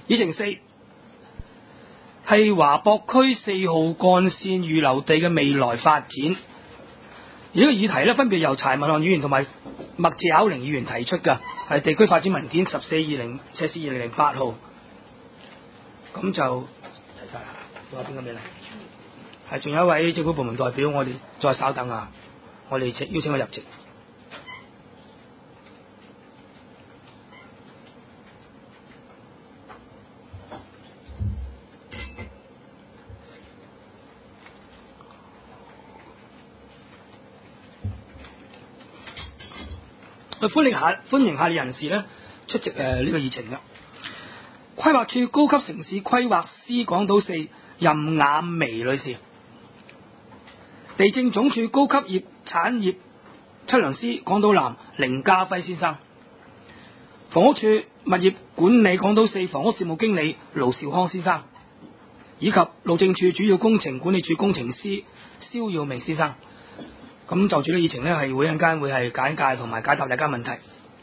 議程4係華博區4號幹線預留地嘅未來發展。而呢個議題呢，分別由柴文漢議員同埋麥謝巧玲議員提出嘅，係地區發展文件14/2008號。咁就睇晒啦，仲有邊個未嚟？係仲有一位政府部門代表，我哋再稍等下，我哋邀請佢入席。歡迎下列人士咧出席呢個議程嘅。規劃署高級城市規劃師港島4任雅薇女士，地政總署高級產業測量師港島南凌家輝先生，房屋署物業管理港島4房屋事務經理盧兆康先生，以及路政署主要工程管理處工程師蕭耀明先生。咁就住呢議程呢，係會陣間會係簡介同埋解答大家問題。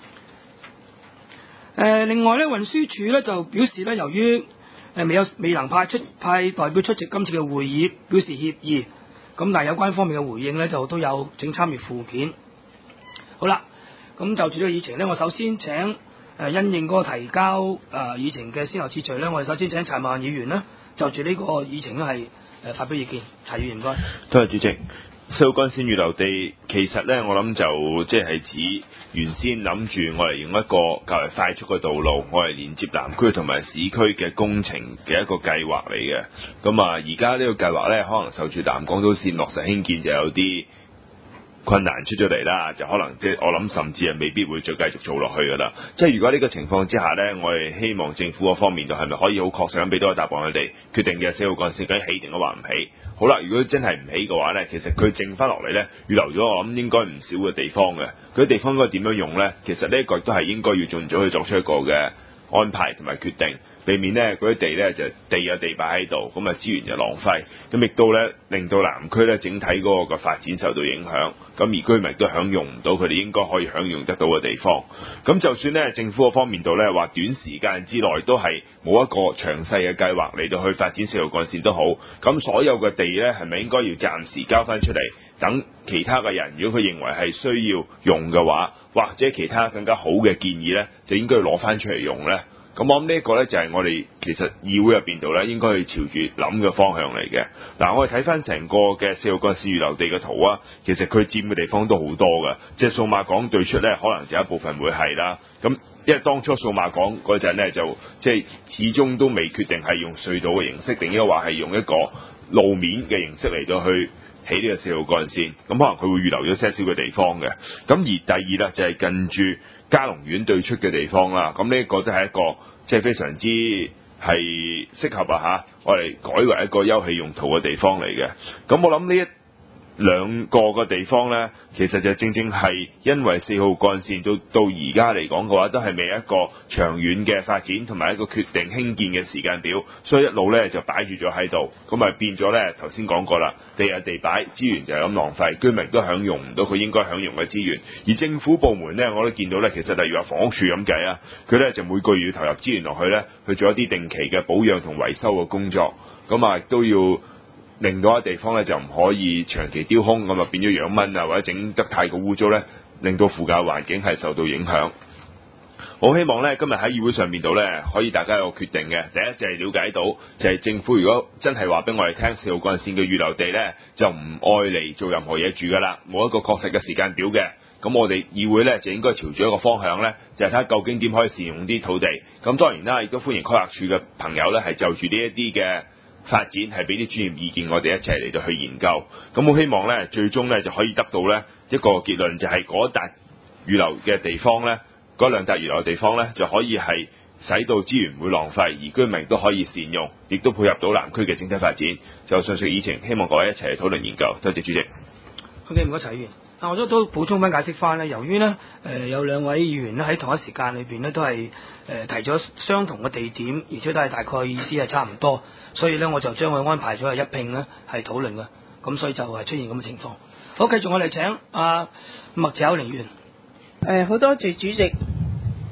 另外呢，運輸署呢就表示呢，由於未能派代表出席今次嘅會議，表示歉意。咁但係有關方面嘅回應呢，就都有請參閱附件。好啦，咁就住呢個議程呢，我首先請因應嗰個提交議程嘅先後次序呢，我哋首先請柴文漢議員呢，就住呢個議程呢係發表意見。柴議員唔該。 多謝主席。4號幹線預留地其實呢，我諗就即係指原先諗住我哋用一個較為快速嘅道路，我哋連接南區同埋市區嘅工程嘅一個計劃嚟嘅。咁而家呢個計劃呢，可能受住南港島線落實興建就有啲困難出咗嚟啦，就可能即係我諗甚至係未必會再繼續做落去噶啦。即係如果呢個情況之下呢，我哋希望政府嗰方面就係咪可以好確實咁俾到個答案佢哋決定嘅4號幹線究竟起定都話唔起？好啦，如果真係唔起嘅話呢，其實佢剩翻落嚟呢，預留咗我諗應該唔少嘅地方嘅。嗰啲地方應該點樣用呢？其實呢一個都係應該要盡早去作出一個嘅安排同埋決定，避免呢嗰啲地呢就地有地擺喺度，咁資源就浪費，咁亦都呢令到南區呢整體嗰個嘅發展受到影響，咁而居民都享用唔到佢哋應該可以享用得到嘅地方。咁就算呢政府嗰方面度呢話短時間之內都係冇一個詳細嘅計劃嚟到去發展4號幹線都好，咁所有嘅地呢係咪應該要暫時交翻出嚟，等其他嘅人如果佢認為係需要用嘅話，或者其他更加好嘅建議呢，就應該要攞翻出嚟用呢？咁我諗呢一個呢，就係我哋其實議會入邊度呢應該去朝住諗嘅方向嚟嘅。嗱，我哋睇翻成個嘅4號幹線預留地嘅圖啊，其實佢佔嘅地方都好多㗎。即係數碼港對出呢，可能就一部分會係啦。咁因為當初數碼港嗰陣呢，就即係始終都未決定係用隧道嘅形式，定抑或係用一個路面嘅形式嚟到去起呢個4號幹線。咁可能佢會預留咗些少嘅地方嘅。咁而第二啦，就係近住嘉龍苑對出嘅地方啦。咁呢一個都係一個即係非常之係適合我哋改為一個休憩用途嘅地方嚟嘅。咁我諗呢兩個嘅地方呢，其實就正正係因為4號幹線到而家嚟講嘅話，都係未一個長遠嘅發展同埋一個決定興建嘅時間表，所以一路呢就擺住咗喺度，咁變咗呢頭先講過啦，地有地擺，資源就係咁浪費，居民都享用唔到佢應該享用嘅資源。而政府部門呢，我都見到呢，其實例如話房屋署咁計啊，佢呢就每個月要投入資源落去呢，去做一啲定期嘅保養同維修嘅工作，咁都要令到一地方咧就唔可以長期丟空，咁變咗養蚊啊，或者整得太過污糟咧，令到附近環境係受到影響。好希望咧今日喺議會上面度咧，可以大家有個決定嘅。第一就係了解到，就係政府如果真係話俾我哋聽4號幹線嘅預留地咧，就唔愛嚟做任何嘢住噶啦，冇一個確實嘅時間表嘅。咁我哋議會咧就應該朝住一個方向咧，就係睇下究竟點可以善用啲土地。咁當然啦，亦都歡迎規劃署嘅朋友咧，係就住呢一啲嘅發展係俾啲專業意見，我哋一齊嚟到去研究。咁我希望咧，最終咧就可以得到咧一個結論，就係嗰笪預留嘅地方咧，嗰兩笪預留嘅地方咧，就可以係使到資源唔會浪費，而居民都可以善用，亦都配合到南區嘅整體發展。就上述議程，希望各位一齊嚟討論研究。多謝主席。 OK，唔該，柴議員。我都補充翻解釋翻咧，由於呢有兩位議員咧喺同一時間裏邊呢都係提咗相同嘅地點，而且都係大概意思係差唔多，所以呢我就將佢安排咗係一併呢係討論嘅，咁所以就係出現咁嘅情況。好，繼續我哋請麥謝巧玲議員。 好多謝主席。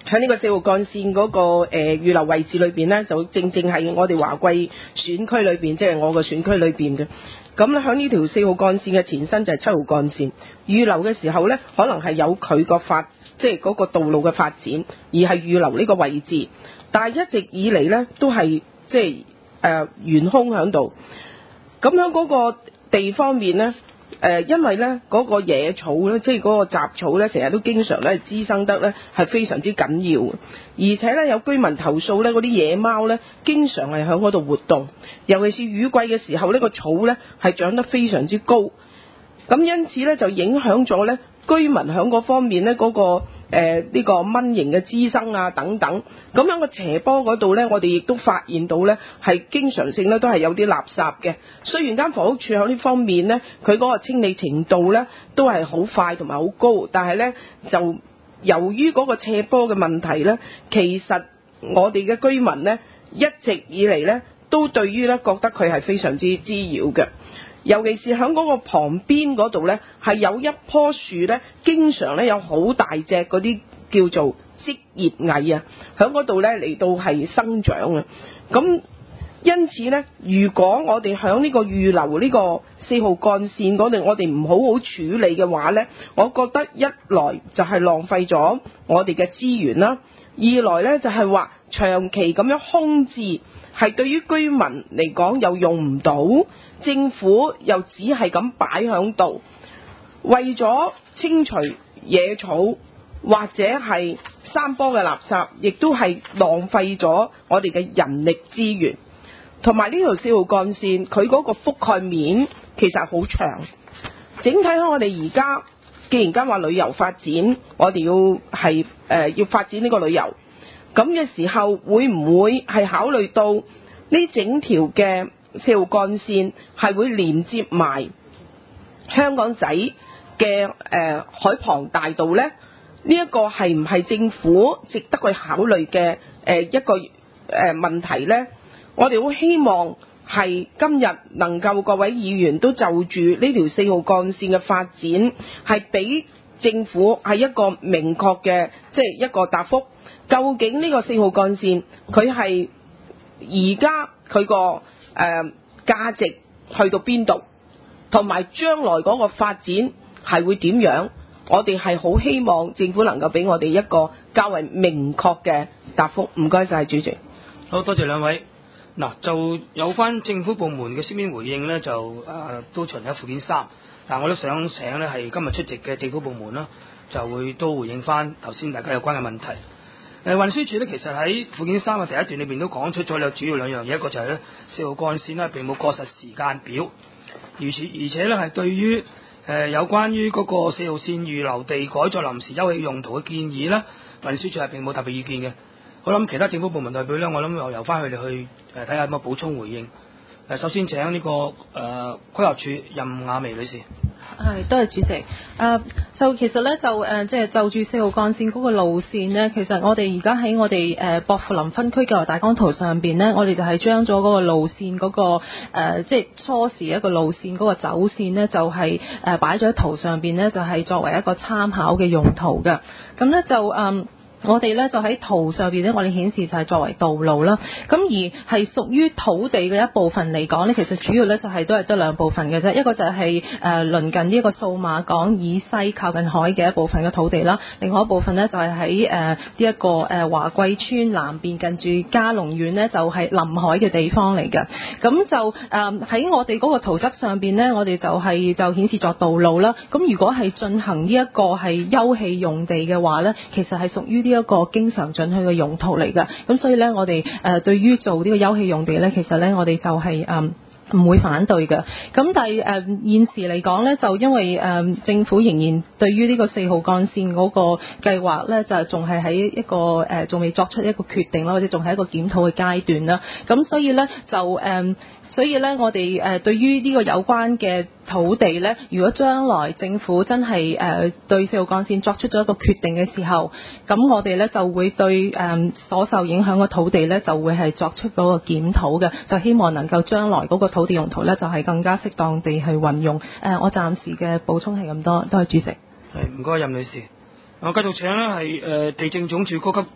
喺呢個4號幹線嗰個預留位置裏邊呢，就正係我哋華貴選區裏邊，即係我個選區裏邊嘅。咁咧喺呢條4號幹線嘅前身就係7號幹線，預留嘅時候呢，可能係有佢個即係嗰個道路嘅發展，而係預留呢個位置。但係一直以嚟呢，都係即係懸空喺度。咁喺嗰個地方面呢，因為呢嗰個野草呢，即係嗰個雜草呢，成日都經常呢滋生得呢係非常之緊要，而且呢，有居民投訴呢，嗰啲野貓呢經常係喺嗰度活動，尤其是雨季嘅時候呢，個草呢係長得非常之高，咁因此呢，就影響咗呢居民喺嗰方面呢，嗰個呢個蚊蠅嘅滋生啊等等，咁樣個斜坡嗰度呢，我哋亦都發現到呢係經常性呢都係有啲垃圾嘅。雖然間房屋處喺呢方面呢，佢嗰個清理程度呢都係好快同埋好高，但係呢，就由於嗰個斜坡嘅問題呢，其實我哋嘅居民呢一直以嚟呢都對於呢覺得佢係非常之滋擾嘅。尤其是喺嗰個旁邊嗰度呢，係有一棵樹呢，經常呢有好大隻嗰啲叫做織葉蟻啊，喺嗰度呢嚟到係生長啊。咁因此呢，如果我哋喺呢個預留呢個4號幹線嗰度，我哋唔好好處理嘅話呢，我覺得一來就係浪費咗我哋嘅資源啦，二來呢就係話長期咁樣空置，係對於居民嚟講又用唔到，政府又只係咁擺響度，為咗清除野草或者係山坡嘅垃圾，亦都係浪費咗我哋嘅人力資源。同埋呢條4號幹線，佢嗰個覆蓋面其實好長。整體喺我哋而家，既然間話旅遊發展，我哋要發展呢個旅遊，咁嘅時候會唔會係考慮到呢整條嘅4號幹線係會連接埋香港仔嘅海傍大道呢？呢一個係唔係政府值得去考慮嘅一個問題呢？我哋好希望係今日能夠各位議員都就住呢條4號幹線嘅發展，係俾政府係一個明確嘅即係一個答覆。究竟呢個4號幹線佢係而家佢個價值去到邊度，同埋將來嗰個發展係會點樣？我哋係好希望政府能夠俾我哋一個較為明確嘅答覆。唔該晒，主席。 好多謝兩位。嗱，就有關政府部門嘅書面回應呢，就都存喺附件3，但我都想請呢係今日出席嘅政府部門啦，就會都回應翻頭先大家有關嘅問題。運輸署呢，其實喺附件3嘅第一段裏邊都講出咗有主要兩樣嘢，一個就係呢4號幹線呢並冇過實時間表，而且呢係對於有關於嗰個4號線預留地改作臨時休憩用途嘅建議呢，運輸署係並冇特別意見嘅。我諗其他政府部門代表呢，我諗又由翻佢哋去睇下有冇補充回應。首先請呢個規劃署任雅薇女士。 係，多謝主席。就其實咧，即係就住4號幹線嗰個路線呢，其實我哋而家喺我哋薄扶林分區計劃大綱圖上邊呢，我哋就係將咗嗰個路線嗰個即係初時一個路線嗰個走線呢，就係擺咗喺圖上邊呢，就係作為一個參考嘅用途嘅。咁呢就我哋咧就喺圖上邊咧，我哋顯示就係作為道路啦。咁而係屬於土地嘅一部分嚟講咧，其實主要咧就係都係得兩部分嘅啫。一個就係鄰近呢一個數碼港以西靠近海嘅一部分嘅土地啦。另外一部分咧就係喺呢一個華貴村南邊近住嘉龍苑咧，就係臨海嘅地方嚟嘅。咁就喺我哋嗰個圖則上邊咧，我哋就顯示作道路啦。咁如果係進行呢一個係休憩用地嘅話咧，其實係屬於呢一個經常准許嘅用途嚟㗎，咁所以咧我哋對於做呢個休憩用地咧，其實咧我哋就係唔會反對嘅。咁但係現時嚟講咧，就因為政府仍然對於呢個4號幹線嗰個計劃咧，就仲係喺一個仲未作出一個決定啦，或者仲係一個檢討嘅階段啦。咁所以咧所以咧，我哋對於呢個有關嘅土地咧，如果將來政府真係對4號幹線作出咗一個決定嘅時候，咁我哋咧就會對所受影響嘅土地咧，就會係作出嗰個檢討嘅，就希望能夠將來嗰個土地用途咧，就係更加適當地去運用。我暫時嘅補充係咁多，多謝主席。 係，唔該任女士。我繼續請呢係地政總署高級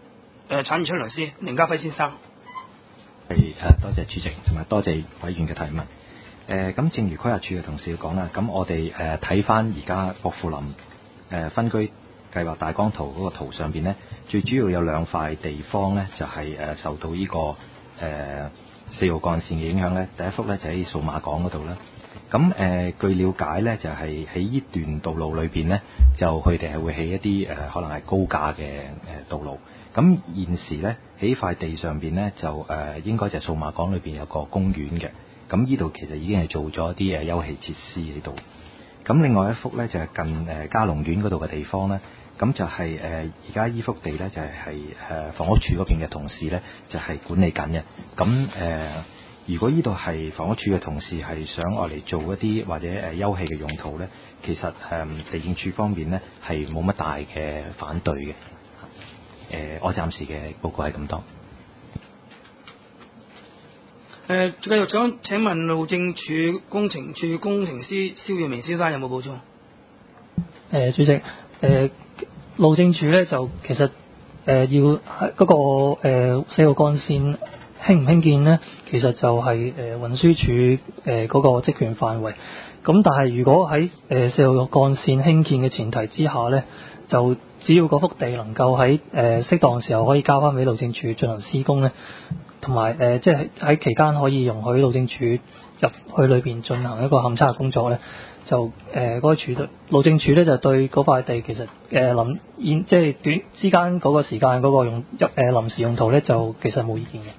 產業測量師凌家輝先生。 多謝主席，同埋多謝委員嘅提問。咁正如規劃署嘅同事講啦，咁我哋睇翻而家薄扶林分居計劃大綱圖嗰個圖上邊呢，最主要有兩塊地方呢，就係受到呢個4號幹線嘅影響呢。第一幅呢，就喺數碼港嗰度啦。咁據了解呢，就係喺呢段道路裏邊呢，就佢哋係會起一啲可能係高架嘅道路。咁現時呢，喺塊地上邊呢，就應該就係數碼港裏邊有個公園嘅。咁呢度其實已經係做咗一啲休憩設施喺度。咁另外一幅呢，就係近嘉龍苑嗰度嘅地方呢。咁就係而家依幅地呢，就係房屋署嗰邊嘅同事呢，就係管理緊嘅。咁如果呢度係房屋署嘅同事係想我嚟做一啲或者休憩嘅用途呢，其實地政署方面呢，係冇乜大嘅反對嘅。我暫時嘅報告係咁多。 繼續想請問路政署工程處工程師蕭耀明先生有冇補充？ 主席，路政署咧就其實要嗰個4號幹線興唔興建呢，其實就係運輸署嗰個職權範圍。咁但係如果喺4號幹線興建嘅前提之下呢，就只要嗰幅地能夠喺適當嘅時候可以交翻俾路政署進行施工呢，同埋即係喺期間可以容許路政署入去裏邊進行一個勘測嘅工作呢，就嗰個路政署呢，就對嗰塊地其實即係短之間嗰個時間嗰個臨時用途呢，就其實冇意見嘅。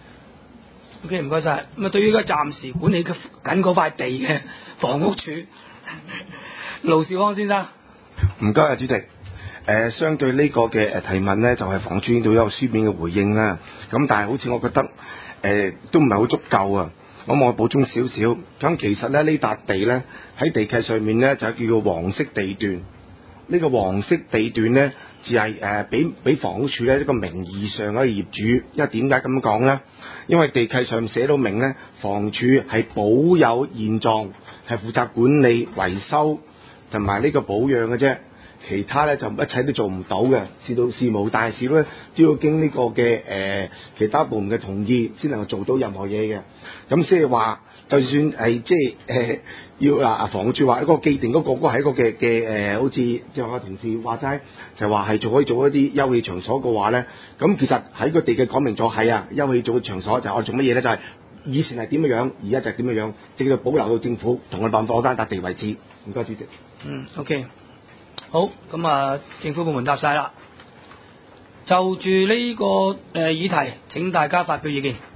OK， 唔該晒。咁啊，對於而家暫時管理緊嗰塊地嘅房屋署，盧兆康先生。 唔該啊，主席。相對呢個嘅提問呢，就係房署度有書面嘅回應啦。咁但係好似我覺得都唔係好足夠啊。咁我補充少少。咁其實咧呢笪地呢，喺地契上面呢，就叫做黃色地段。呢個黃色地段呢，就係俾房屋署呢一個名義上嘅業主。因為點解咁講呢？因為地契上寫到明呢，房署係保有現狀，係負責管理、維修同埋呢個保養嘅啫。其他咧就一切都做唔到嘅，事無大小咧都要經呢個嘅其他部門嘅同意先能夠做到任何嘢嘅。咁即係話，就算係即係要房署話一個既定嗰個係一個嘅好似即係我同事話齋，就話係可以做一啲休憩場所嘅話咧，咁其實喺個地嘅講明咗係啊，休憩做嘅場所就係我哋做乜嘢咧？就係以前係點樣，而家就係點樣，直到保留到政府同我哋辦放單笪地為止。唔該，主席。 OK。好，咁啊，政府部門答晒啦。就住呢個議題，請大家發表意見。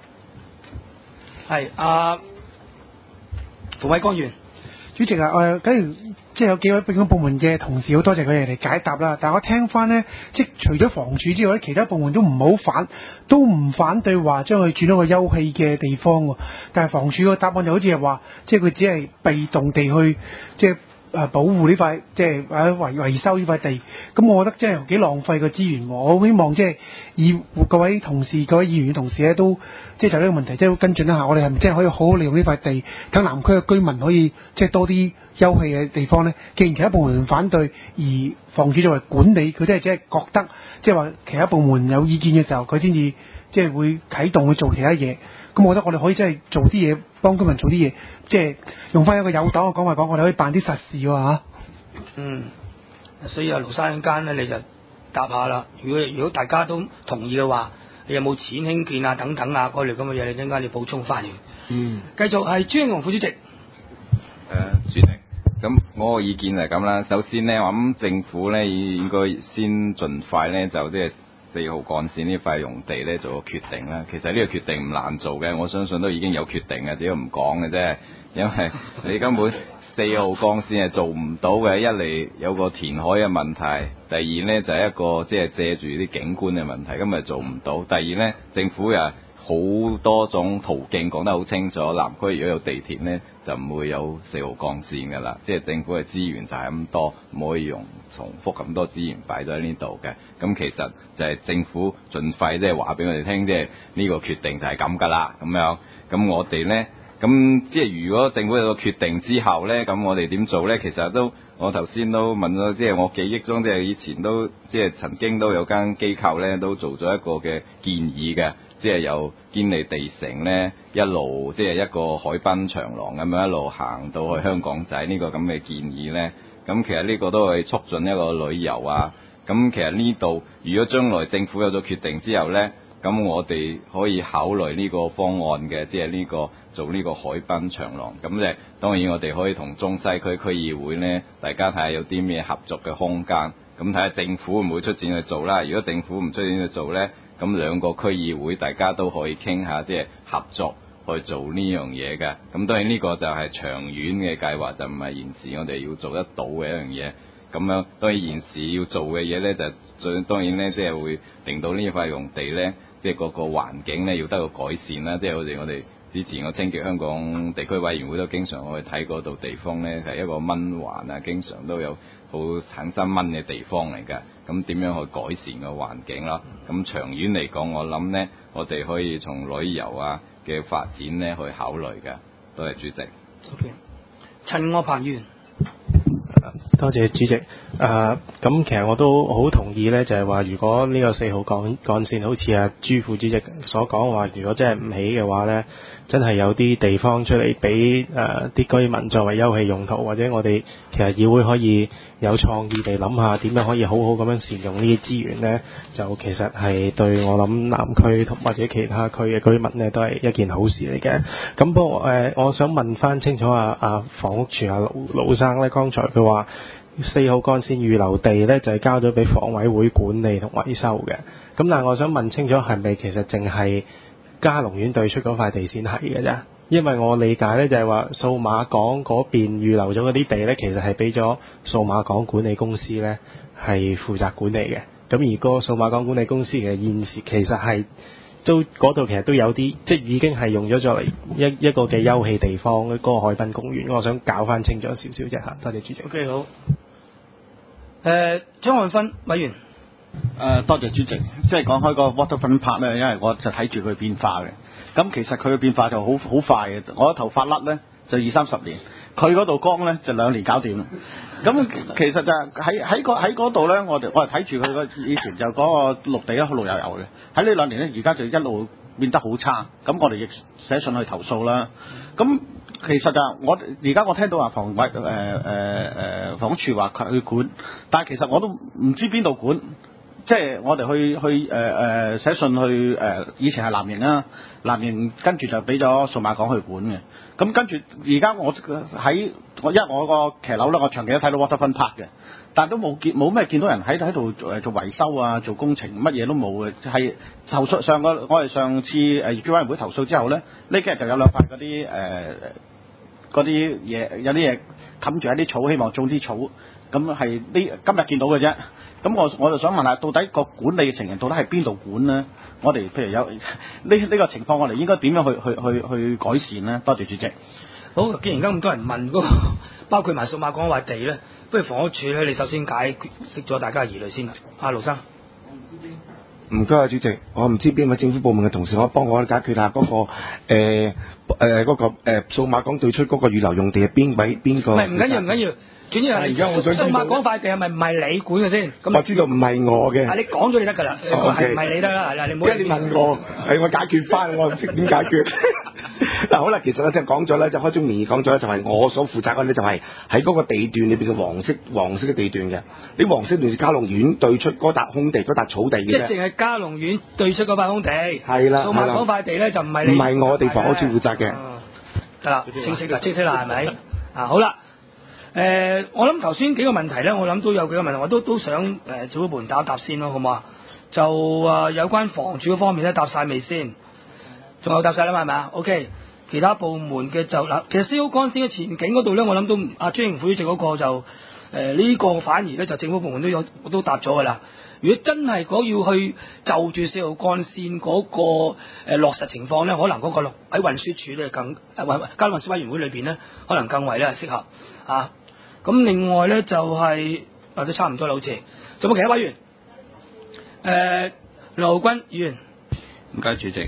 係馮煒光議員。 主席啊，假如即係有幾位政府部門嘅同事，好多謝佢哋嚟解答啦。但係我聽翻呢，即係除咗房署之外，其他部門都唔反對話將佢轉到個休憩嘅地方喎。但係房署個答案就好似係話，即係佢只係被動地去即係保護呢塊，即係維修呢塊地。咁我覺得真係幾浪費個資源。我好希望即係各位同事、各位議員嘅同事咧，都即係就呢個問題，即係跟進一下，我哋係咪真係可以好好利用呢塊地，等南區嘅居民可以即係多啲休憩嘅地方呢？既然其他部門反對，而房署作為管理，佢都係只係覺得即係話其他部門有意見嘅時候，佢先至即係會啟動去做其他嘢。咁我覺得我哋可以真係做啲嘢，幫居民做啲嘢，即係用翻一個有黨嘅講話講，我哋可以辦啲實事喎。 所以盧生間咧，你就答下啦。如果大家都同意嘅話，你有冇錢興建啊等等啊嗰類咁嘅嘢，你陣間你補充翻嘅。繼續係朱英龍副主席。 主席，咁我個意見係咁啦。首先呢，我諗政府呢應該先盡快呢，就即係4號幹線呢塊用地呢做個決定啦。其實呢個決定唔難做嘅，我相信都已經有決定嘅，只係唔講嘅啫。因為你根本4號幹線係做唔到嘅，一嚟有個填海嘅問題，第二呢就係一個即係借住啲景觀嘅問題，根本做唔到。第二呢，政府又好多種途徑講得好清楚，南區如果有地鐵呢，就唔會有4號幹線噶啦。即係政府嘅資源就係咁多，唔可以用重複咁多資源擺咗喺呢度嘅。咁其實就係政府盡快即係話俾我哋聽，即係呢個決定就係咁噶啦咁樣。咁我哋呢， 咁即係如果政府有個決定之後呢，咁我哋點做呢？其實都我頭先都問咗，即係我記憶中即係以前都即係曾經都有間機構呢，都做咗一個嘅建議嘅，即係由堅尼地城呢一路即係一個海濱長廊咁樣一路行到去香港仔呢個咁嘅建議呢。咁其實呢個都係促進一個旅遊啊。咁其實呢度如果將來政府有咗決定之後呢，咁我哋可以考慮呢個方案嘅，即係呢個做呢個海濱長廊。咁咧當然我哋可以同中西區區議會呢，大家睇下有啲咩合作嘅空間。咁睇下政府會唔會出錢去做啦。如果政府唔出錢去做呢，咁兩個區議會大家都可以傾下，即係合作去做呢樣嘢嘅。咁當然呢個就係長遠嘅計劃，就唔係現時我哋要做得到嘅一樣嘢。咁樣當然現時要做嘅嘢呢，就當然呢，即係會令到呢塊用地呢，即係個環境呢要得到改善啦。即係我哋之前個清潔香港地區委員會都經常去睇嗰度地方呢，係一個蚊環啊，經常都有好產生蚊嘅地方嚟㗎。咁點樣去改善個環境啦？咁長遠嚟講，我諗呢，我哋可以從旅遊啊嘅發展呢去考慮㗎。多謝主席。 OK， 陳岳鵬議員。 多謝主席。咁其實我都好同意呢，就係話如果呢個4號幹線好似朱副主席所講話，如果真係唔起嘅話呢，真係有啲地方出嚟俾啲居民作為休憩用途，或者我哋其實議會可以有創意地諗下點樣可以好好咁樣善用呢啲資源呢，就其實係對我諗南區同或者其他區嘅居民呢都係一件好事嚟嘅。咁不過我想問翻清楚房屋署盧生呢，剛才佢話4號幹線預留地呢，就係交咗俾房委會管理同維修嘅。咁但係我想問清楚，係咪其實淨係嘉龍苑對出嗰塊地先係嘅啫？因為我理解呢，就係話數碼港嗰邊預留咗嗰啲地呢，其實係俾咗數碼港管理公司呢係負責管理嘅。咁而個數碼港管理公司嘅現時其實係都嗰度其實都有啲，即係已經係用咗作為一個嘅休憩地方，嗰個海濱公園。我想搞翻清楚少少啫嚇。多謝主席。 OK， 好。張漢芬委員。 多謝主席。即係講開個 Waterfront Park 咧，因為我就睇住佢變化嘅。咁其實佢嘅變化就好快嘅。我頭髮甩咧就20-30年，佢嗰度光咧就2年搞掂啦。咁其實就喺嗰度咧，我係睇住佢以前就嗰個綠地一路有嘅。喺呢2年咧，而家就一路變得好差。咁我哋亦寫信去投訴啦。咁其實就而家我聽到話房屋署話佢去管，但係其實我都唔知邊度管。即係我哋去寫信去以前係藍營啦，藍營跟住就俾咗數碼港去管嘅。咁跟住而家因為我個騎樓咧，我長期都睇到 Waterfront Park 嘅，但都冇咩見到人喺度做維修啊，做工程，乜嘢都冇嘅。係投訴我哋上次業主委員會投訴之後咧，呢幾日就有2塊嗰啲嘢，有啲嘢冚住喺啲草，希望種啲草。咁係今日見到嘅啫。咁我就想問下，到底個管理成人到底係邊度管呢？我哋譬如有呢個情況，我哋應該點樣去改善呢？多謝主席。 好，既然而家咁多人問嗰個，包括埋數碼港塊地咧，不如房屋署咧，你首先解釋咗大家嘅疑慮先啦。盧生。 唔該主席，我唔知邊位政府部門嘅同事可以幫我解決下嗰個數碼港對出嗰個預留用地係邊個？ 唔緊要。主要係數碼港塊地係咪唔係你管嘅先？咁我知道唔係我嘅。 你講咗就得㗎啦，係唔係你得啦？係啦，你唔好。 你問我，我解決翻，我唔識點解決。嗱好啦，其實咧即係講咗咧，就開宗明義講咗咧，就係我所負責嘅咧，就係喺嗰個地段裏邊嘅黃色嘅地段嘅。你黃色段係嘉龍苑對出嗰笪空地，嗰笪草地嘅啫。 即係淨係嘉龍苑對出嗰塊空地。 係啦。 數碼港塊地咧就唔係你。 唔係我哋房屋署負責嘅。 得啦，清晰啦係咪？好啦。我諗頭先幾個問題咧，我諗都有幾個問題，我都想政府部門答先咯，好唔好啊？就有關房署嗰方面咧，答晒未先？仲有答晒啦嘛，係咪啊 ？OK， 其他部門嘅就嗱，其實4號幹線嘅前景嗰度咧，我諗都張榮富主席嗰個就呢個反而咧就政府部門我都答咗噶啦。如果真係要去就住4號幹線嗰個落實情況咧，可能嗰個喺運輸署咧交通運輸委員會裏邊咧，可能更為咧適合啊。咁另外咧就都差唔多啦，好似仲有冇其他委員？劉君議員， 唔該主席。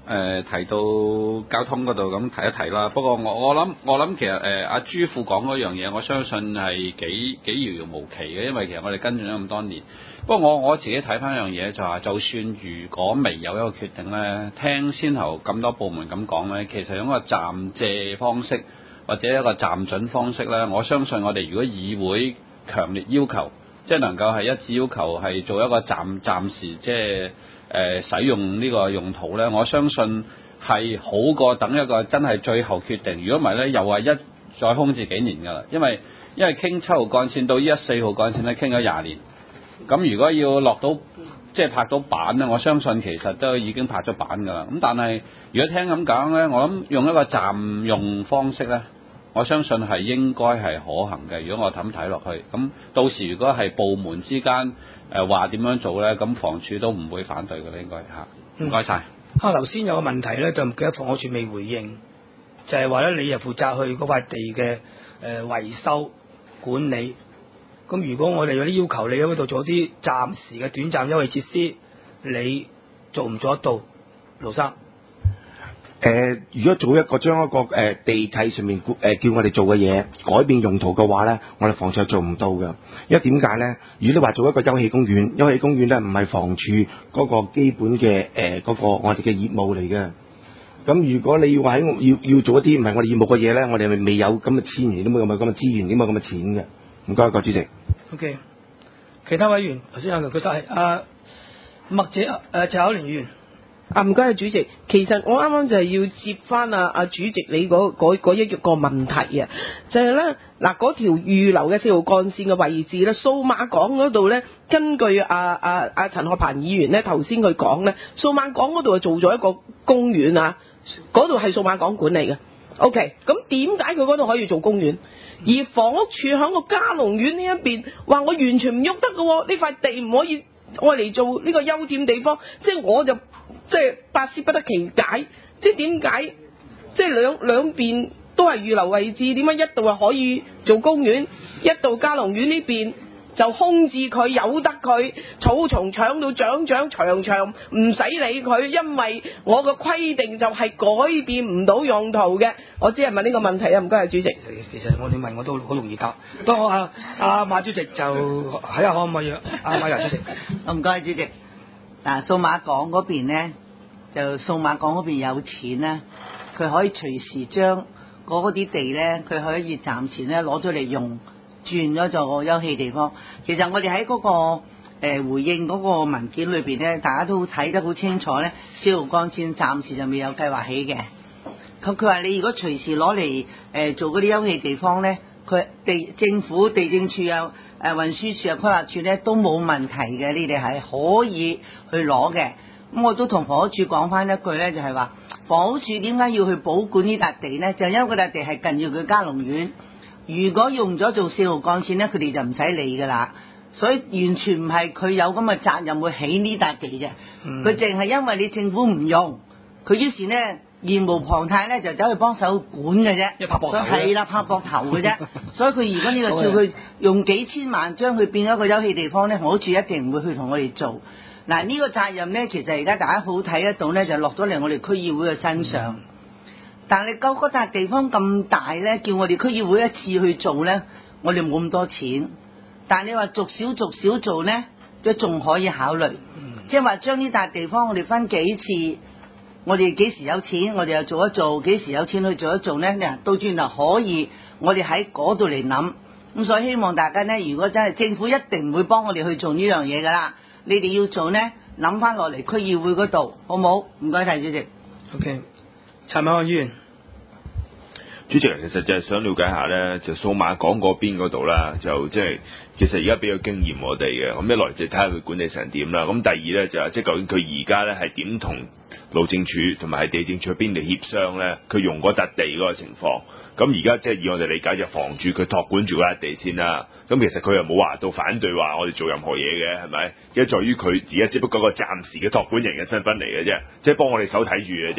提到交通嗰度咁提一提啦。不過我諗其實阿朱副講嗰樣嘢，我相信係幾遙遙無期嘅，因為其實我哋跟進咗咁多年。不過我自己睇翻一樣嘢就係，就算如果未有一個決定咧，聽先後咁多部門咁講咧，其實用一個暫借方式或者一個暫准方式咧，我相信我哋如果議會強烈要求，即係能夠係一致要求係做一個暫時即係使用呢個用途咧，我相信係好過等一個真係最後決定。如果唔係咧，又係一再空置幾年㗎啦。因為傾7號幹線到依家4號幹線咧，傾咗20年。咁如果要落到即係拍到板咧，我相信其實都已經拍咗板㗎啦。咁但係如果聽咁講咧，我諗用一個暫用方式咧，我相信係應該係可行嘅。如果我咁睇落去，咁到時如果係部門之間話點樣做咧，咁房署都唔會反對嘅咧，應該嚇。唔該晒。 頭先有個問題咧，就唔記得房屋署未回應，就係話咧，你又負責去嗰塊地嘅維修管理。咁如果我哋有啲要求，你喺嗰度做啲暫時嘅短暫優惠設施，你做唔做得到，盧生？ 如果做一個將一個地契上面叫我哋做嘅嘢改變用途嘅話咧，我哋房署係做唔到嘅。因為點解咧？如果你話做一個休憩公園，休憩公園咧唔係房署嗰個基本嘅嗰個我哋嘅業務嚟嘅。咁如果你要話要做一啲唔係我哋業務嘅嘢咧，我哋係未有咁嘅資源，都冇咁嘅資源，點冇咁嘅錢嘅。唔該，主席。 OK， 其他委員頭先有佢就係麥謝巧玲議員。 唔該，主席。其實我啱啱就係要接翻阿主席你嗰一個問題啊，就係咧嗱，嗰條預留嘅4號幹線嘅位置咧，數碼港嗰度咧，根據阿陳學鵬議員咧頭先佢講咧，數碼港嗰度做咗一個公園啊，嗰度係數碼港管理嘅。OK， 咁點解佢嗰度可以做公園？而房屋署喺個嘉龍苑呢一邊話我完全唔喐得嘅，呢塊地唔可以愛嚟做呢個休憩地方，即係我就即係百思不得其解，即係點解即係兩邊都係預留位置，點解一度係可以做公園，一度嘉龍苑呢邊就空置佢，由得佢草叢搶到長長長長，唔使理佢，因為我個規定就係改變唔到用途嘅。我只係問呢個問題啊，唔該，主席。 其實我哋問我都好容易答，不過阿馬主席就睇下可唔可以？馬主席， 唔該，主席。嗱，數碼港嗰邊咧，就數碼港嗰邊有錢咧，佢可以隨時將嗰啲地咧，佢可以暫時咧攞咗嚟用。轉咗做個休憩地方，其實我哋喺嗰個回應嗰個文件裏邊咧，大家都睇得好清楚咧。4號幹線暫時就未有計劃起嘅。咁佢話你如果隨時攞嚟做嗰啲休憩地方咧，佢政府地政處啊、運輸處啊、規劃處咧都冇問題嘅，你哋係可以去攞嘅。咁我都同房屋署講翻一句咧，就係話房屋署點解要去保管呢笪地咧？就因為嗰笪地係近住佢嘉龍苑。如果用咗做4號幹線咧，佢哋就唔使理噶啦，所以完全唔係佢有咁嘅責任會起呢笪地啫。佢淨係因為你政府唔用，佢於是咧義無旁貸咧就走去幫手管嘅啫， 一拍膊頭係啦，拍膊頭嘅啫。所以佢如果呢個叫佢用幾千萬將佢變咗個休憩地方咧，房屋署一定唔會去同我哋做。嗱，呢個責任咧，其實而家大家好睇得到咧，就落咗嚟我哋區議會嘅身上。但係嗰笪地方咁大咧，叫我哋區議會一次去做咧，我哋冇咁多錢。但係你話逐少做咧，都仲可以考慮。即係話將呢笪地方我哋分幾次，我哋幾時有錢，我哋又做一做；幾時有錢去做一做咧，到轉頭可以，我哋喺嗰度嚟諗。咁所以希望大家咧，如果真係政府一定唔會幫我哋去做呢樣嘢噶啦，你哋要做咧，諗翻落嚟區議會嗰度，好冇？唔該晒主席。 OK。陳偉漢議員， 主席其實就係想了解下咧，就數碼港嗰邊嗰度啦，就即係其實而家比較經驗我哋嘅，咁一來就睇下佢管理成點啦，咁第二咧就係即係究竟佢而家咧係點同路政署同埋係地政署邊嚟協商咧？佢用嗰笪地嗰個情況，咁而家即係以我哋理解就房署佢託管住嗰笪地先啦，咁其實佢又冇話到反對話我哋做任何嘢嘅，係咪？即係在於佢而家只不過個暫時嘅託管人嘅身份嚟嘅啫，即係幫我哋手睇住嘅啫。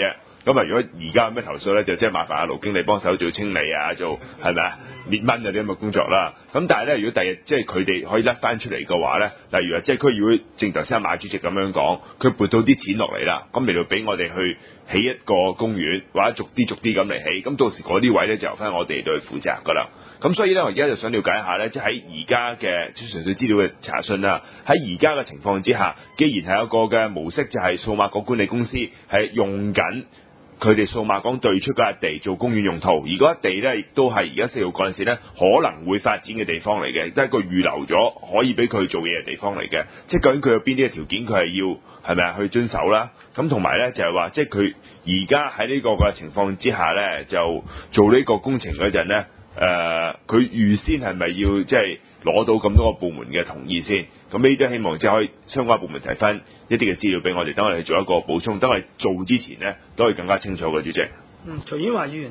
咁啊，如果而家有咩投訴咧，就即係麻煩阿盧經理幫手做清理啊，做係咪啊滅蚊嗰啲咁嘅工作啦。咁但係咧，如果第日即係佢哋可以甩翻出嚟嘅話咧，例如話即係區議會正頭先阿馬主席咁樣講，佢撥到啲錢落嚟啦，咁嚟到俾我哋去起一個公園，或者逐啲咁嚟起，咁到時嗰啲位咧就由翻我哋嚟負責噶啦。咁所以咧，我而家就想了解一下咧，即係喺而家嘅即係純粹資料嘅查詢啦。喺而家嘅情況之下，既然係有個嘅模式，就係數碼港管理公司係用緊佢哋數碼港對出嗰笪地做公園用途，而嗰笪地咧亦都係而家4號幹線咧可能會發展嘅地方嚟嘅，都係一個預留咗可以俾佢做嘢嘅地方嚟嘅。即係究竟佢有邊啲嘅條件，佢係要係咪啊去遵守啦？咁同埋咧就係話，即係佢而家喺呢個嘅情況之下咧，就做呢個工程嗰陣咧。佢預先係咪要即係攞到咁多個部門嘅同意先？咁呢啲希望即係可以相關部門提翻一啲嘅資料俾我哋，等我哋做一個補充，等我哋做之前呢，都可以更加清楚嘅，主席。 徐婉華議員。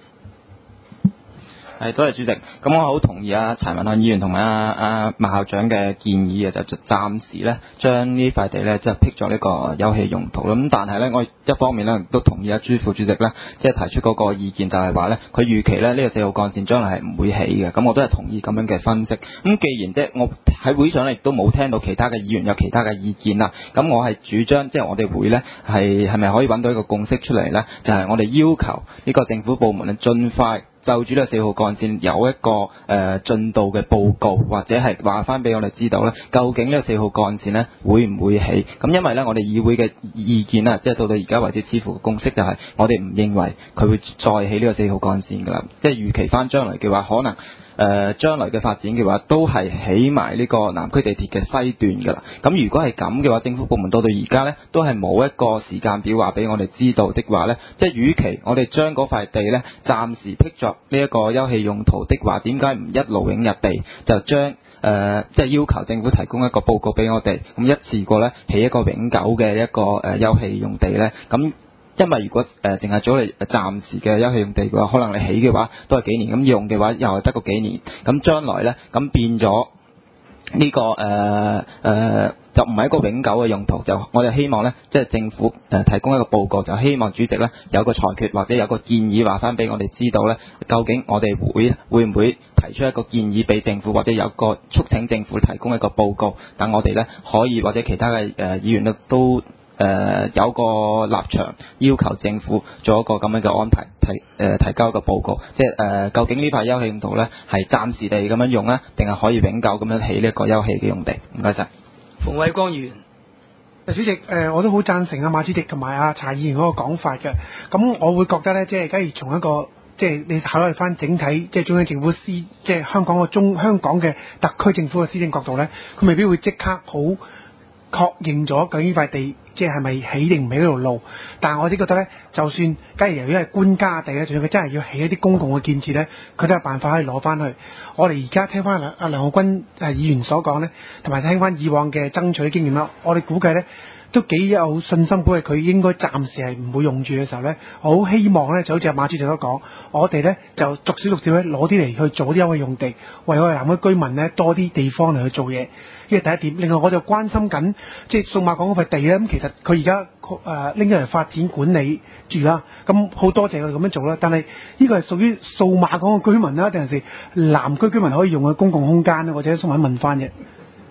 係，多謝主席。咁我好同意柴文漢議員同埋阿麥校長嘅建議嘅，就暫時咧將呢塊地咧即係辟咗呢個休憩用途啦。咁但係咧，我一方面咧都同意朱副主席咧即係提出嗰個意見，就係話咧佢預期咧呢個4號幹線將來係唔會起嘅。咁我都係同意咁樣嘅分析。咁既然即係我喺會上咧亦都冇聽到其他嘅議員有其他嘅意見啦，咁我係主張即係我哋會咧係咪可以揾到一個共識出嚟咧？就係我哋要求呢個政府部門咧盡快就住呢個4號幹線有一個進度嘅報告，或者係話翻俾我哋知道咧，究竟呢個4號幹線咧會唔會起？咁因為咧我哋議會嘅意見啦，即係到而家為止似乎共識就係我哋唔認為佢會再起呢個4號幹線㗎啦，即係預期翻將來嘅話，可能將來嘅發展嘅話，都係起埋呢個南區地鐵嘅西段㗎啦。咁如果係咁嘅話，政府部門到而家呢，都係冇一個時間表話俾我哋知道的話呢，即係與其我哋將嗰塊地呢暫時辟作呢一個休憩用途的話，點解唔一勞永逸地就將即係要求政府提供一個報告俾我哋，咁一次過呢起一個永久嘅一個休憩用地呢？咁因為如果淨係做嚟暫時嘅休憩用地嘅話，可能你起嘅話都係幾年，咁用嘅話又係得個幾年，咁將來咧咁變咗呢個就唔係一個永久嘅用途，就我哋希望咧即係政府提供一個報告，就希望主席咧有個裁決或者有個建議話翻俾我哋知道咧，究竟我哋會唔會提出一個建議俾政府，或者有個促請政府提供一個報告，等我哋咧可以或者其他嘅議員都有個立場要求政府做一個咁樣嘅安排，提交一個報告，即係究竟呢塊休憩用途咧係暫時地咁樣用咧，定係可以永久咁樣起呢一個休憩嘅用地？唔該晒。 馮偉光議員。 主席，我都好贊成馬主席同埋柴議員嗰個講法嘅。咁我會覺得咧，即係假如從一個即係你考慮翻整體即係中央政府即係香港嘅特區政府嘅施政角度咧，佢未必會即刻好確認咗究竟呢塊地即係咪起定唔起嗰條路，但係我只覺得咧，就算假如由於係官家地咧，就算佢真係要起一啲公共嘅建設咧，佢都有辦法可以攞翻去。我哋而家聽翻阿梁浩君議員所講咧，同埋聽翻以往嘅爭取經驗啦，我哋估計咧都幾有信心，估計佢應該暫時係唔會用住嘅時候咧，我好希望咧就好似阿馬主席所講，我哋咧就逐少逐少咧攞啲嚟去做啲休憩用地，為我哋南區居民咧多啲地方嚟去做嘢。呢個第一點。另外我就關心緊即係數碼港嗰塊地咧，咁其實佢而家拎咗嚟發展管理住啦，咁好多謝佢哋咁樣做啦。但係呢個係屬於數碼港嘅居民啦，定係南區居民可以用嘅公共空間咧？或者想問翻嘅，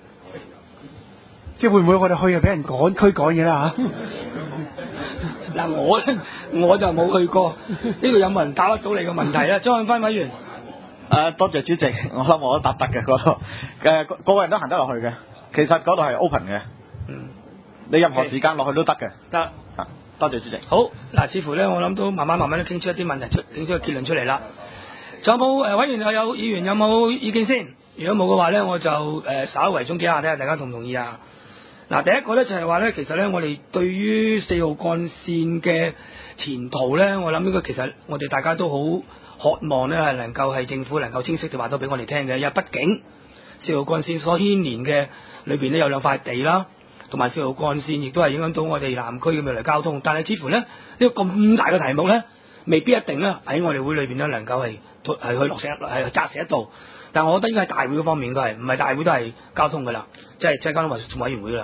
即係會唔會我哋去就俾人驅趕嘢啦嚇？ 嗱，我就冇去過，呢度有冇人答得到你嘅問題咧？張漢輝委員。 多謝主席，我諗我都答得嘅嗰度，個個人都行得落去嘅。其實嗰度係 open 嘅，你任何時間落去都得嘅。得，多謝主席。 好，嗱，似乎咧，我諗都慢慢都傾出一啲問題傾出個結論出嚟啦。仲有冇委員有議員有冇意見先？如果冇嘅話咧，我就稍為總結下睇下大家同唔同意啊。嗱，第一個咧就係話咧，其實咧我哋對於4號幹線嘅前途咧，我諗呢個其實我哋大家都好渴望咧係能夠係政府能夠清晰地話到俾我哋聽嘅，因為畢竟4號幹線所牽連嘅裏邊咧有兩塊地啦，同埋4號幹線亦都係影響到我哋南區嘅未來交通。但係似乎咧呢個咁大嘅題目咧，未必一定咧喺我哋會裏邊咧能夠係去落實係砸實一度。但係我覺得應該係大會嗰方面應該係唔係大會都係交通㗎啦，即係交通委員會㗎啦。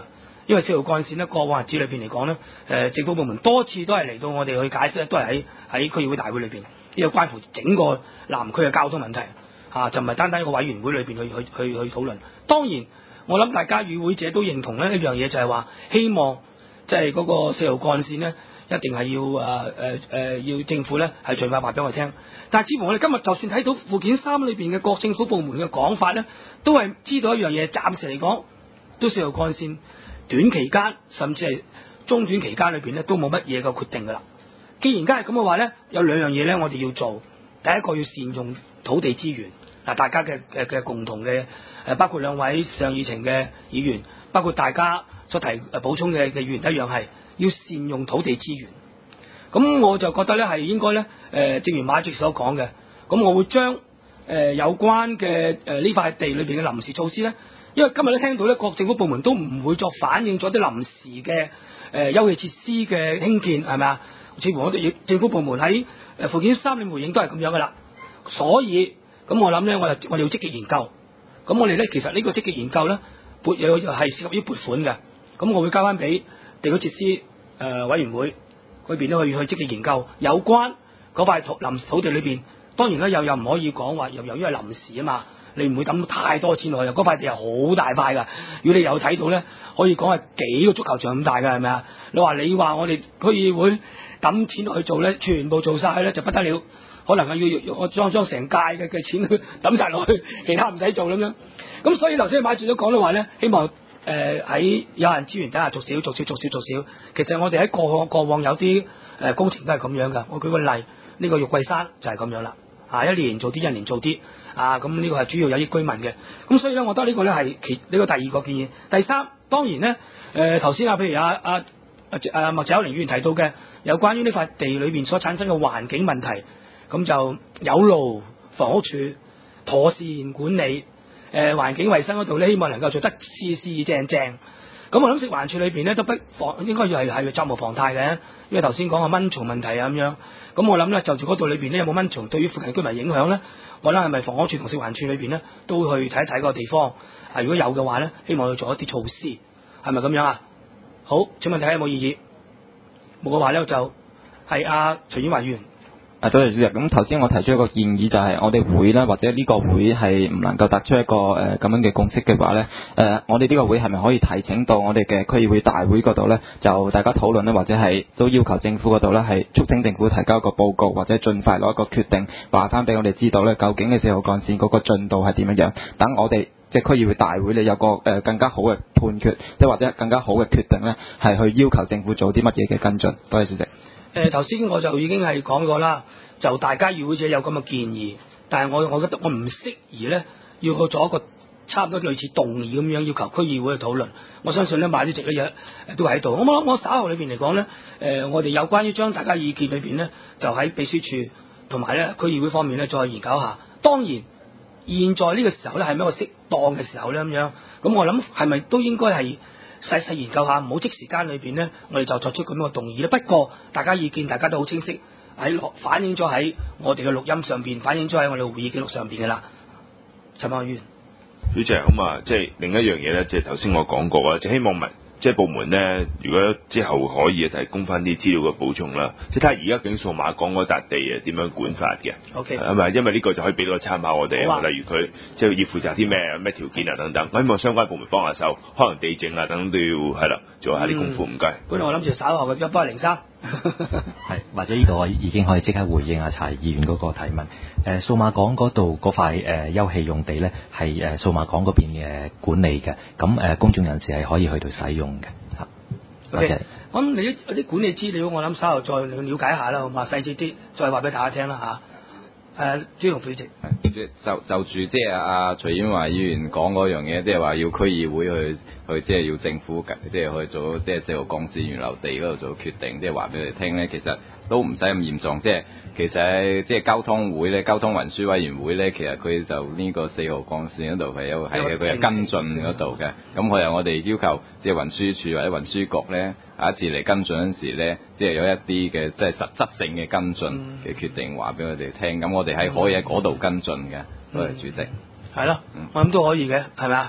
因為4號幹線呢，過往日子裏邊嚟講呢，政府部門多次都係嚟到我哋去解釋，都係喺區議會大會裏邊，呢個關乎整個南區嘅交通問題就唔係單單一個委員會裏邊去討論。當然，我諗大家與會者都認同呢一樣嘢，就係話希望即係嗰個4號幹線呢，一定係要政府呢係盡快話俾我哋聽。但係似乎我哋今日就算睇到附件3裏邊嘅各政府部門嘅講法呢，都係知道一樣嘢，暫時嚟講都4號幹線短期間甚至係中短期間裏邊呢，都冇乜嘢嘅決定㗎啦。既然梗係咁嘅話呢，有兩樣嘢呢，我哋要做。第一個要善用土地資源，大家嘅共同嘅包括兩位上議程嘅議員，包括大家所提補充嘅議員一樣係要善用土地資源。咁我就覺得咧係應該咧正如馬主席所講嘅，咁我會將有關嘅呢塊地裏邊嘅臨時措施咧，因為今日都聽到咧各政府部門都唔會作反應咗啲臨時嘅休憩設施嘅興建係咪啊？似乎我哋政府部門喺附件3嘅回應都係咁樣噶啦，所以咁我諗咧我哋要積極研究。咁我哋咧其實呢個積極研究咧係涉及於撥款嘅，咁我會交翻俾地區設施委員會嗰邊咧去積極研究有關嗰塊臨時土地裏邊。當然啦，又唔可以講話由於係臨時啊嘛，你唔會抌太多錢落去。嗰塊地係好大塊㗎，如果你有睇到咧，可以講係幾個足球場咁大㗎，係咪啊？你話我哋區議會抌錢落去做咧，全部做晒咧就不得了，可能係要我將成屆嘅錢抌晒落去，其他唔使做咁樣。咁所以頭先馬主都講到話咧，希望喺有限資源底下逐少。其實我哋喺過往有啲工程都係咁樣㗎。我舉個例，呢個玉桂山就係咁樣啦。一年做啲，一年做啲咁呢個係主要有益居民嘅。咁所以咧，我覺得呢個咧係呢個第二個建議。第三，當然咧頭先譬如麥謝優玲議員提到嘅有關於呢塊地裏邊所產生嘅環境問題，咁就有勞房屋署妥善管理環境衛生嗰度咧，希望能夠做得四正。咁我諗食環署裏邊咧都應該要係責無旁貸嘅，因為頭先講個蚊蟲問題咁樣。咁我諗咧就住嗰度裏邊咧有冇蚊蟲對於附近居民影響咧，我諗係咪房屋署同食環署裏邊咧都去睇一睇嗰個地方。如果有嘅話咧，希望去做一啲措施，係咪咁樣啊？好，請問大家有冇異議？冇嘅話咧就係徐英華議員。 多謝主席。咁頭先我提出一個建議，就係我哋會咧，或者呢個會係唔能夠突出一個咁樣嘅共識嘅話咧，我哋呢個會係咪可以提請到我哋嘅區議會大會嗰度咧，就大家討論咧，或者係都要求政府嗰度咧係促請政府提交一個報告，或者盡快攞一個決定，話翻俾我哋知道咧，究竟嘅4號幹線嗰個進度係點樣樣，等我哋即係區議會大會咧有個更加好嘅判決，即係或者更加好嘅決定咧，係去要求政府做啲乜嘢嘅跟進。多謝主席。 頭先我就已經係講過啦，就大家議會者有咁嘅建議，但係我覺得我唔適宜咧要去做一個差唔多類似動議咁樣要求區議會去討論。我相信咧馬主席咧都喺度。我稍後裏邊嚟講咧，我哋有關於將大家意見裏邊咧，就喺秘書處同埋咧區議會方面咧再研究下。當然，現在呢個時候咧係咪一個適當嘅時候咧咁樣？咁我諗係咪都應該係細研究下，唔好即時間裏邊呢，我哋就作出咁樣嘅動議咧。不過大家意見大家都好清晰，反映咗喺我哋嘅錄音上邊，反映咗喺我哋會議記錄上邊嘅啦。陳茂源， 主席咁即係另一樣嘢咧，即係頭先我講過啊，就希望即係部門咧，如果之後可以提供翻啲資料嘅補充啦，即係睇下而家究竟數碼港嗰笪地點樣管法嘅。 OK， 因為呢個就可以俾到個參考我哋，例如佢即係要負責啲咩條件啊等等。我希望相關部門幫下手，可能地政啊等等都要做下啲功夫。唔該。 本來我諗住稍後嘅1803。 係，或者呢度我已經可以即刻回應柴議員嗰個提問。數碼港嗰度嗰塊休憩用地咧，係數碼港嗰邊嘅管理嘅，咁公眾人士係可以去到使用嘅嚇。 OK，咁你有啲管理資料，我諗稍後再了解一下啦，好嘛？細節啲，再話俾大家聽啦嚇。朱雄主席， 就住即係徐英華議員講嗰樣嘢，即係話要區議會去即係要政府即係去做即係4號幹線原樓地嗰度做決定，即係話俾佢哋聽咧，其實都唔使咁嚴重，即係其實即係交通會咧，交通運輸委員會咧，其實佢就呢個4號幹線嗰度係佢係跟進嗰度嘅，咁佢係我哋要求即係運輸署或者運輸局咧，下一次嚟跟進嗰陣時咧，即係有一啲嘅即係實質性嘅跟進嘅決定話俾我哋聽，咁我哋係可以喺嗰度跟進嘅。多謝主席。 係咯，我諗都可以嘅，係咪啊？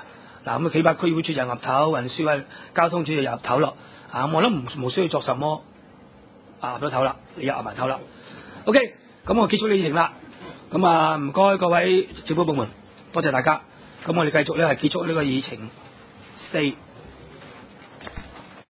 嗱咁啊，企法區議會處就入頭，運輸委交通處就入頭咯。我都無需要作什麼入咗頭啦，你入埋頭啦。OK，咁我結束呢議程啦。咁啊，唔該各位政府部門，多謝大家。咁我哋繼續咧係結束呢個議程4。